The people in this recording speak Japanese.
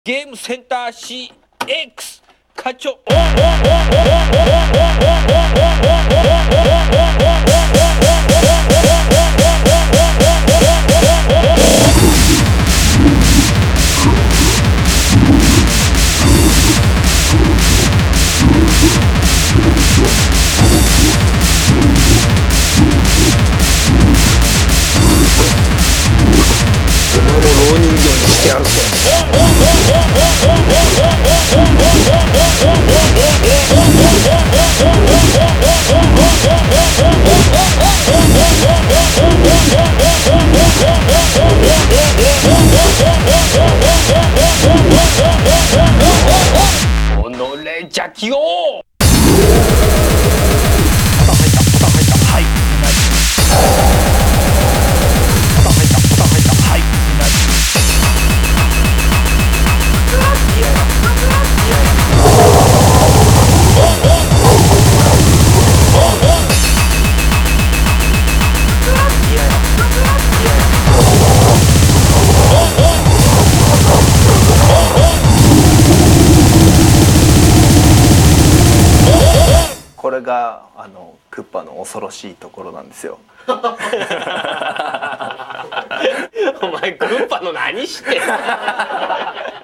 ゲームセンター CX 課長。 浪人形にしてやるぞ。 おのれ邪気を。 これがクッパの恐ろしいところなんですよ。 お前クッパの何してんの？